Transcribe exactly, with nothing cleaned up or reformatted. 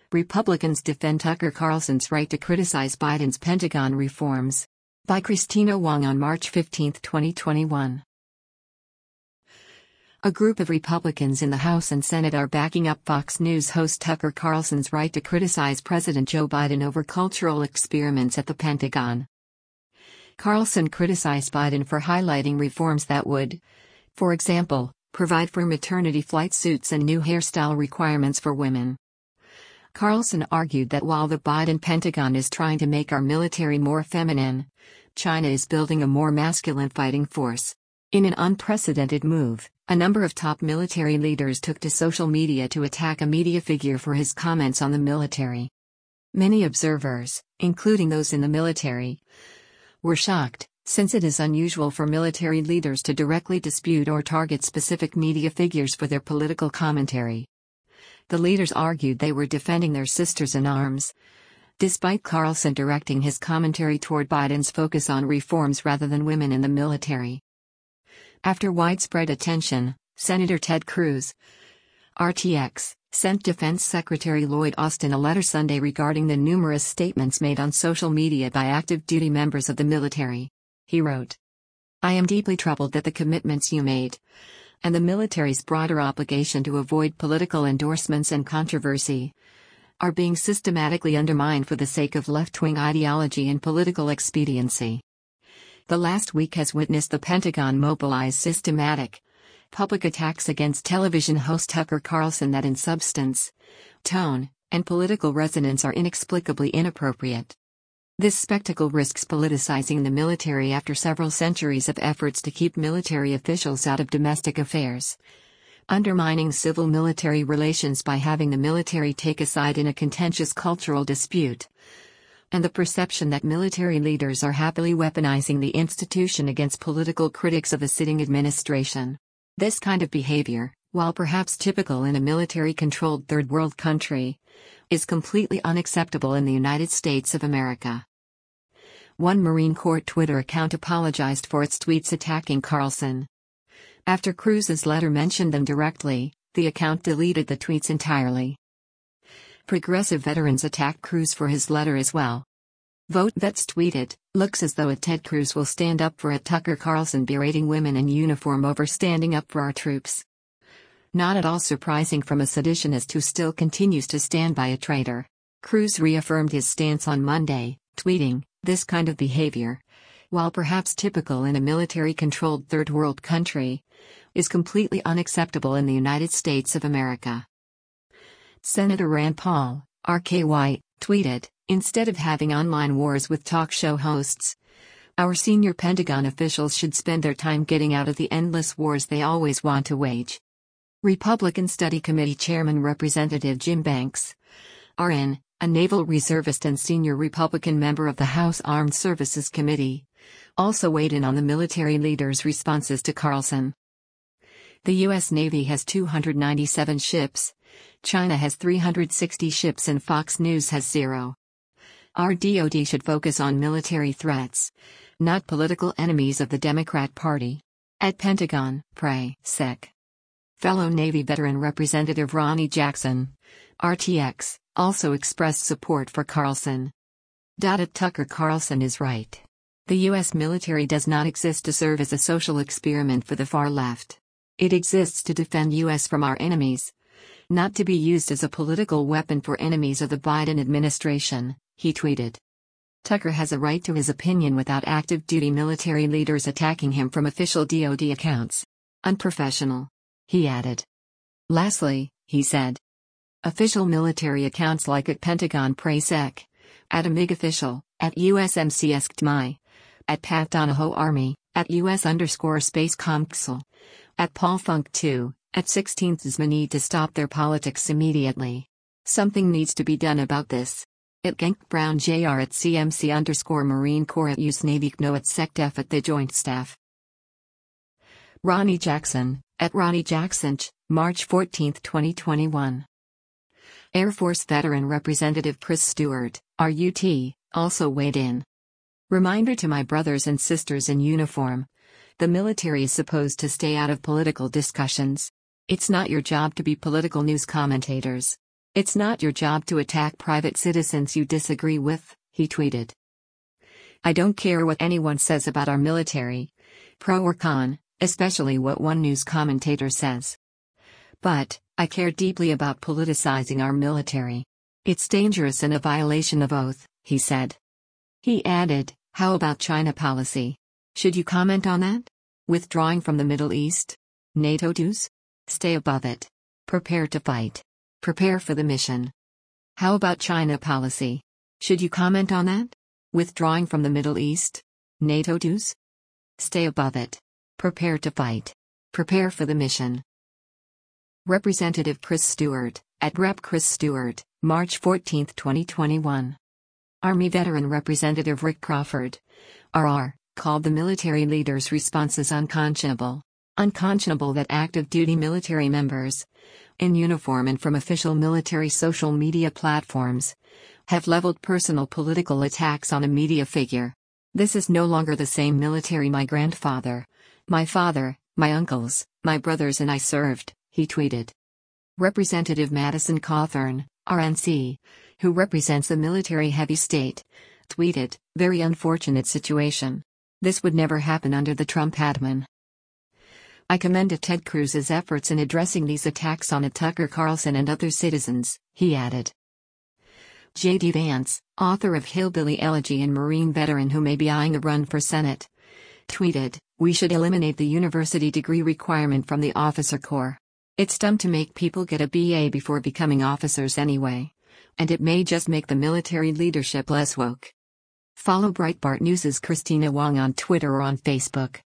Republicans defend Tucker Carlson's right to criticize Biden's Pentagon reforms. By Christina Wong on March fifteenth, twenty twenty-one. A group of Republicans in the House and Senate are backing up Fox News host Tucker Carlson's right to criticize President Joe Biden over cultural experiments at the Pentagon. Carlson criticized Biden for highlighting reforms that would, for example, provide for maternity flight suits and new hairstyle requirements for women. Carlson argued that while the Biden Pentagon is trying to make our military more feminine, China is building a more masculine fighting force. In an unprecedented move, a number of top military leaders took to social media to attack a media figure for his comments on the military. Many observers, including those in the military, were shocked, since it is unusual for military leaders to directly dispute or target specific media figures for their political commentary. The leaders argued they were defending their sisters in arms, despite Carlson directing his commentary toward Biden's focus on reforms rather than women in the military. After widespread attention, Senator Ted Cruz, R T X, sent Defense Secretary Lloyd Austin a letter Sunday regarding the numerous statements made on social media by active-duty members of the military. He wrote, "I am deeply troubled that the commitments you made, and the military's broader obligation to avoid political endorsements and controversy, are being systematically undermined for the sake of left-wing ideology and political expediency. The last week has witnessed the Pentagon mobilize systematic, public attacks against television host Tucker Carlson that in substance, tone, and political resonance are inexplicably inappropriate. This spectacle risks politicizing the military after several centuries of efforts to keep military officials out of domestic affairs, undermining civil-military relations by having the military take a side in a contentious cultural dispute, and the perception that military leaders are happily weaponizing the institution against political critics of the sitting administration. This kind of behavior, while perhaps typical in a military-controlled third-world country, is completely unacceptable in the United States of America." One Marine Corps Twitter account apologized for its tweets attacking Carlson. After Cruz's letter mentioned them directly, the account deleted the tweets entirely. Progressive veterans attacked Cruz for his letter as well. Vote Vets tweeted, "Looks as though a Ted Cruz will stand up for a Tucker Carlson berating women in uniform over standing up for our troops. Not at all surprising from a seditionist who still continues to stand by a traitor." Cruz reaffirmed his stance on Monday, tweeting, "This kind of behavior, while perhaps typical in a military-controlled third-world country, is completely unacceptable in the United States of America." Senator Rand Paul, R K Y, tweeted, "Instead of having online wars with talk show hosts, our senior Pentagon officials should spend their time getting out of the endless wars they always want to wage." Republican Study Committee Chairman Representative Jim Banks, R N, a naval reservist and senior Republican member of the House Armed Services Committee, also weighed in on the military leaders' responses to Carlson. The U S Navy has two hundred ninety-seven ships, China has three hundred sixty ships and Fox News has zero. Our D O D should focus on military threats, not political enemies of the Democrat Party. At Pentagon, pray, Sec. Fellow Navy veteran Representative Ronnie Jackson, R T X, also expressed support for Carlson. Tucker Carlson is right. The U S military does not exist to serve as a social experiment for the far left. It exists to defend U S from our enemies, not to be used as a political weapon for enemies of the Biden administration, he tweeted. Tucker has a right to his opinion without active-duty military leaders attacking him from official D O D accounts. Unprofessional, he added. Lastly, he said, official military accounts like at Pentagon Prasec, at a MiG official, at U S M C S C T M I, at Pat Donahoe Army, at U S underscore Space Comxel, at Paul Funk two, at sixteenth S M A need to stop their politics immediately. Something needs to be done about this. At Genk Brown J R at C M C underscore Marine Corps at U S Navy C N O at SecDef at the Joint Staff. Ronnie Jackson, at Ronnie Jackson, March fourteenth, twenty twenty-one. Air Force veteran Representative Chris Stewart, R U T, also weighed in. Reminder to my brothers and sisters in uniform. The military is supposed to stay out of political discussions. It's not your job to be political news commentators. It's not your job to attack private citizens you disagree with, he tweeted. I don't care what anyone says about our military, pro or con, especially what one news commentator says. But, I care deeply about politicizing our military. It's dangerous and a violation of oath, he said. He added, how about China policy? Should you comment on that? Withdrawing from the Middle East? NATO dues? Stay above it. Prepare to fight. Prepare for the mission. How about China policy? Should you comment on that? Withdrawing from the Middle East? NATO dues? Stay above it. Prepare to fight. Prepare for the mission. Representative Chris Stewart, at Rep Chris Stewart, March fourteenth, twenty twenty-one. Army veteran Representative Rick Crawford, R R, called the military leaders' responses unconscionable. Unconscionable that active duty military members, in uniform and from official military social media platforms, have leveled personal political attacks on a media figure. This is no longer the same military my grandfather, my father, my uncles, my brothers and I served, he tweeted. Representative Madison Cawthorn, R N C, who represents a military-heavy state, tweeted, very unfortunate situation. This would never happen under the Trump admin. I commend Ted Cruz's efforts in addressing these attacks on Tucker Carlson and other citizens, he added. J D Vance, author of Hillbilly Elegy and Marine veteran who may be eyeing a run for Senate, tweeted, we should eliminate the university degree requirement from the officer corps. It's dumb to make people get a B A before becoming officers anyway. And it may just make the military leadership less woke. Follow Breitbart News' Christina Wong on Twitter or on Facebook.